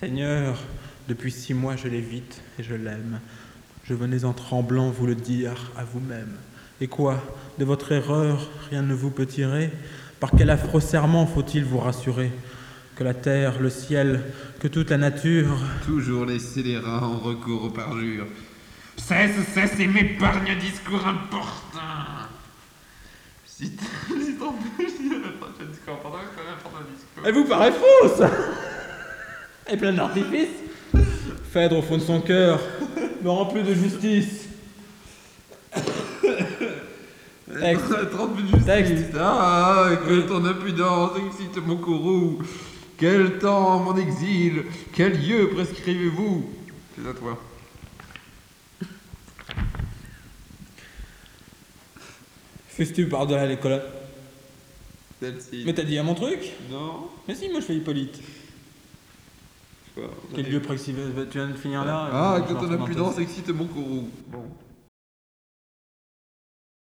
Seigneur, depuis 6 mois je l'évite et je l'aime. Je venais en tremblant vous le dire à vous-même. Et quoi, de votre erreur, rien ne vous peut tirer? Par quel affreux serment faut-il vous rassurer? Que la terre, le ciel, que toute la nature... Toujours les scélérats en recours au parjure. Cesse et m'épargne un discours importun. Si t'en peux, je dis un discours important, quand même important un discours. Elle vous paraît fausse. Et pleine d'artifice. Phèdre au fond de son cœur me remplit de justice. Texte. 30 minutes. Texte. Ah, que Oui. ton impudence excite mon courroux. Quel temps, mon exil, quel lieu prescrivez-vous? C'est à toi. Fais-tu par-delà les colonnes? Celle-ci. Mais t'as dit à mon truc? Non. Mais si, moi je fais Hippolyte. Quoi, Quel lieu précis? Tu viens de finir là? Ah, je que vais ton rentrer dans impudence tes- excite mon courroux. Bon.